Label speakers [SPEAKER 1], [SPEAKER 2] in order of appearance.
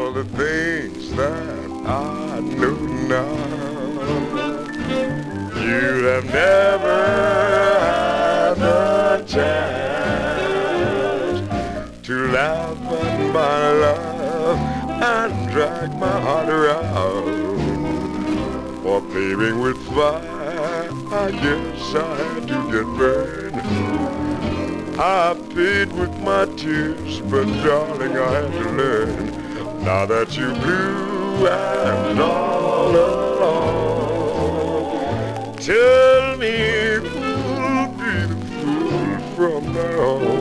[SPEAKER 1] all the things that I know now. You'd have never had the chance to laugh at my love and drag my heart around. For paving with fire, I guess I had to get burned. I paid with my tears, but darling, I had to learn. Now that you blue and all alone, tell me who'll be the fool from now on.